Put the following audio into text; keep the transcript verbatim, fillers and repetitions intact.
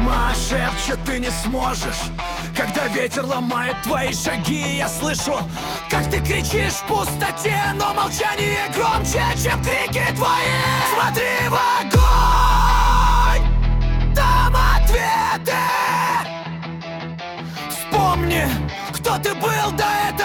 Тьма шепчет, ты не сможешь. Когда ветер ломает твои шаги, я слышу, как ты кричишь в пустоте, но молчание громче, чем крики твои. Смотри в огонь, там ответы. Вспомни, кто ты был до этого.